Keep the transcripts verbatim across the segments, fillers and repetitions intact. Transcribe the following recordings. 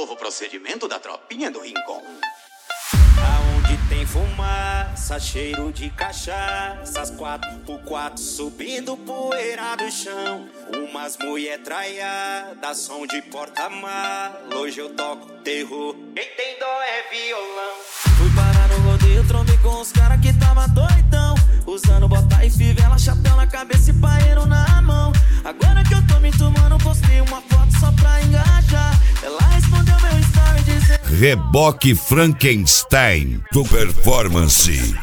novo procedimento da tropinha do Rincon. Aonde tem fumaça, cheiro de cachaça, as quatro por quatro subindo poeira do chão. Umas mulher traiada, som de porta-mala. Hoje eu toco terror, quem tem dó é violão. Fui parar no rodeio, trombei com os caras que tava doidão, usando bota e fivela, chapéu na cabeça e paeiro na mão. Agora que eu tô me tomando, postei uma foto só pra engajar. Ela respondeu meu story dizendo: Reboque Frankenstein do Performance.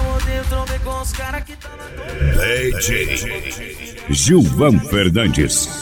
D J Gilvan Fernandes.